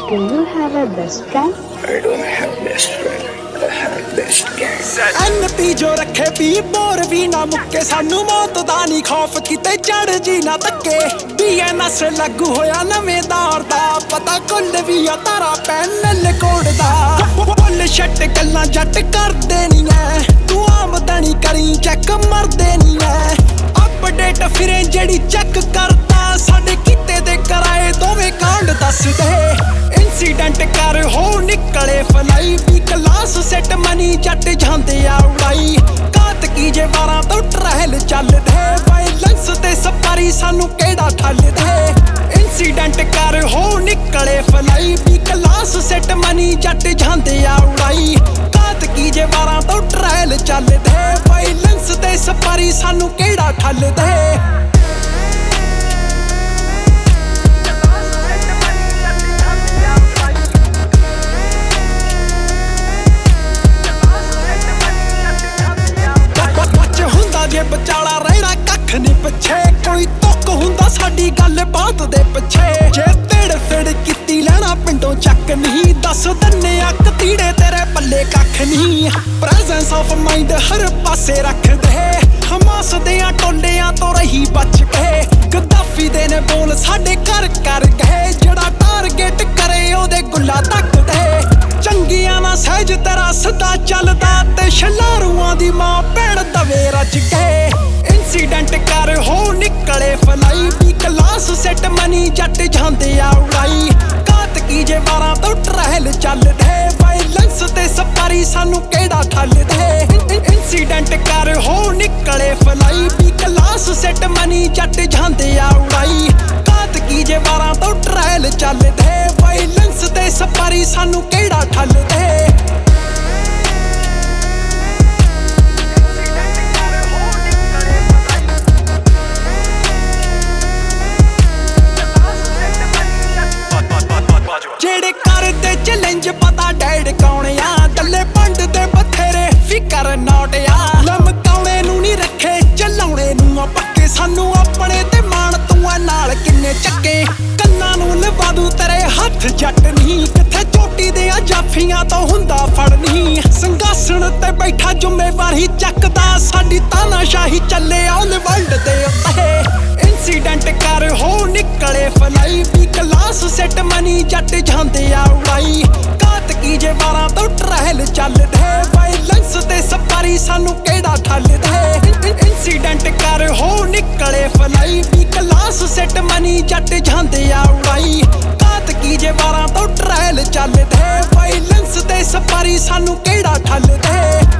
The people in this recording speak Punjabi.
Do you have a best friend? I don't have best friend. I have best gang. ਐਨਪੀ ਜੋ ਰੱਖੇ ਵੀ ਬੋਰ ਵੀ ਨਾ ਮੁੱਕੇ ਸਾਨੂੰ ਮੌਤ ਦਾ ਨਹੀਂ ਖੌਫ ਕਿਤੇ ਚੜ ਜੀ ਨਾ ਤੱਕੇ ਬੀਐਨਐਸ ਲੱਗੂ ਹੋਇਆ ਨਵੇਂ ਦੌਰ ਦਾ ਪਤਾ ਕੁੱਲ ਵੀ ਆ ਤਾਰਾ ਪੈਨਲ ਕੋਡ ਦਾ ਬੁੱਲ ਸ਼ੱਟ ਗੱਲਾਂ ਜੱਟ ਕਰਦੇ ਨਹੀਂ ਐ ਤੂੰ ਆਮਦਨੀ ਕਰੀ ਚੈੱਕ ਮਰਦੇ ਨਹੀਂ ਐ ਅਪਡੇਟ ਫਿਰੇ ਜਿਹੜੀ ਚੈੱਕ ਕਰਦਾ ਸਾਡੇ ਕਿਤੇ ਦੇ ਕਰਾਏ ਦੋਵੇਂ ਕਾਂਡ ਦੱਸਦੇ ਇੰਸੀਡੈਂਟ ਕਰ ਹੋ ਨਿਕਲੇ ਫਲਾਈ ਵੀ ਕਲਾਸ ਸੈਟ ਮਨੀ ਜੱਟ ਜਾਂਦੇ ਆ ਉਡਾਈ ਕਾਤ ਕੀ ਜੇ 12 ਤੋਂ ਟਰਹਿਲ ਚੱਲਦੇ ਵਾਇਲੈਂਸ ਤੇ ਸਪਾਰੀ ਸਾਨੂੰ ਕਿਹੜਾ ਠੱਲਦੇ ਇੰਸੀਡੈਂਟ ਕਰ ਹੋ ਨਿਕਲੇ ਫਲਾਈ ਵੀ ਕਲਾਸ ਸੈਟ ਮਨੀ ਜੱਟ ਜਾਂਦੇ ਆ ਉਡਾਈ ਕਾਤ ਕੀ ਜੇ 12 ਤੋਂ ਟਰਹਿਲ ਚੱਲਦੇ ਵਾਇਲੈਂਸ ਤੇ ਸਪਾਰੀ ਸਾਨੂੰ ਕਿਹੜਾ ਠੱਲਦੇ ਜੇ ਬਚਾਲਾ ਰਹਿਣਾ ਕੱਖ ਨੀ ਪਿੱਛੇ ਕੋਈ ਤੁੱਕ ਹੁੰਦਾ ਸਾਡੀ ਗੱਲ ਬਾਤ ਦੇ ਪਿੱਛੇ ਜੇ ਤੇੜ ਫੇੜ ਕੀਤੀ ਲੈਣਾ ਪਿੰਡੋਂ ਚੱਕ ਨਹੀਂ ਦੱਸ ਦੰਨੇ ਅੱਕ ਤੀੜੇ ਤੇਰੇ ਪੱਲੇ ਕੱਖ ਨਹੀਂ ਪ੍ਰੈਜ਼ੈਂਸ ਆਫ ਮਾਈਂਡ ਹਰ ਪਾਸੇ ਰੱਖਦੇ ਹਮਾਸ ਦਿਆਂ ਟੋਲਿਆਂ ਤੋਂ ਰਹੀ ਬਚ ਕੇ ਗਦਾਫੀ ਦੇ ਨੇ ਬੋਲ ਸਾਡੇ ਘਰ ਕਰ ਗਏ ਜਿਹੜਾ ਟਾਰਗੇਟ ਕਰੇ ਉਹਦੇ ਗੁੱਲਾ ਤੱਕਦੇ ਚੰਗੀਆਂ ਨਾ ਸਹਿਜ ਤੇਰਾ ਸਦਾ ਚੱਲਦਾ ਤੇ ਛਲਾਰੂਆਂ ਦੀ ਮਾਂ ਭੈਣ ਦਵੇ ਰੱਜ ਕੇ ਇੰਸੀਡੈਂਟ ਕਰ ਹੋ ਨਿਕਲੇ ਫਲਾਈ ਵੀ ਕਲਾਸ ਸੈਟ ਮਨੀ ਜੱਟ ਜਾਂਦੇ ਆ ਉਡਾਈ ਕਾਤ ਕੀ ਜੇ 12 ਤੋਂ ਟਰਹਿਲ ਚੱਲਦੇ ਵਾਇਲੈਂਸ ਤੇ ਸਪਾਰੀ ਸਾਨੂੰ ਕਿਹੜਾ ਠੱਲਦੇ ਇੰਸੀਡੈਂਟ ਕਰ ਹੋ ਨਿਕਲੇ ਫਲਾਈ ਵੀ ਕਲਾਸ ਸੈਟ ਮਨੀ ਜੱਟ ਜਾਂਦੇ ਆ ਉਡਾਈ ਕਾਤ ਕੀ ਜੇ 12 ਤੋਂ ਟਰਹਿਲ ਚੱਲਦੇ ਵਾਇਲੈਂਸ ਤੇ ਸਪਾਰੀ ਸਾਨੂੰ ਕਿਹੜਾ ਠੱਲਦੇ ਜਿਹੜੇ ਕਰਦੇ ਚੈਲੰਜ ਪਤਾ ਡੈਡ ਕੌਣ ਆ ਦੱਲੇ ਪੰਡ ਤੇ ਬਥੇਰੇ ਫਿਕਰ ਨੋਟ ਆ ਲਮਕਾਉਣੇ ਨੂੰ ਨਹੀਂ ਰੱਖੇ ਚਲਾਉਣੇ ਨੂੰ ਆ ਪੱਕੇ ਸਾਨੂੰ ਆਪਣੇ ਤੇ ਮਾਣ ਤੂੰ ਆ ਨਾਲ ਕਿੰਨੇ ਚੱਕੇ ਕੰਨਾਂ ਨੂੰ ਲਵਾ ਦੂ ਤੇਰੇ ਹੱਥ ਜੱਟ ਨਹੀਂ ਕਿੱਥੇ ਚੋਟੀ ਦੇ ਆ ਜਾਫੀਆਂ ਤੋਂ ਹੁੰਦਾ ਫੜਨੀ ਸੰਗਾਸਣ ਤੇ ਬੈਠਾ ਜ਼ਿੰਮੇਵਾਰੀ ਚੱਕਦਾ ਸਾਡੀ ਤਾਨਾਸ਼ਾਹੀ ਚੱਲੇ ਆਨ ਵਰਲਡ ਦੇ ਉੱਤੇ ਇੰਸੀਡੈਂਟ ਕਰ ਹੋ ਨਿਕਲੇ ਫਲਾਈ ਵੀ ਕਲਾਸ ਸੈਟ ਮਨੀ ਜੱਟ ਜਾਂਦੇ ਆ ਉਡਾਈ ਕਾਤ ਕੀ ਜੇ 12 ਤੋਂ ਟਰਹਿਲ ਚੱਲਦੇ ਵਾਇਲੈਂਸ ਤੇ ਸਪਾਰੀ ਸਾਨੂੰ ਕਿਹੜਾ ਠੱਲਦੇ ਇੰਸੀਡੈਂਟ ਕਰ ਹੋ ਨਿਕਲੇ ਫਲਾਈ ਵੀ ਕਲਾਸ ਸੈਟ ਮਨੀ ਜੱਟ ਜਾਂਦੇ ਆ ਉਡਾਈ ਕਾਤ ਕੀ ਜੇ 12 ਤੋਂ ਟਰਹਿਲ ਚੱਲਦੇ ਵਾਇਲੈਂਸ ਤੇ ਸਪਾਰੀ ਸਾਨੂੰ ਕਿਹੜਾ ਠੱਲਦੇ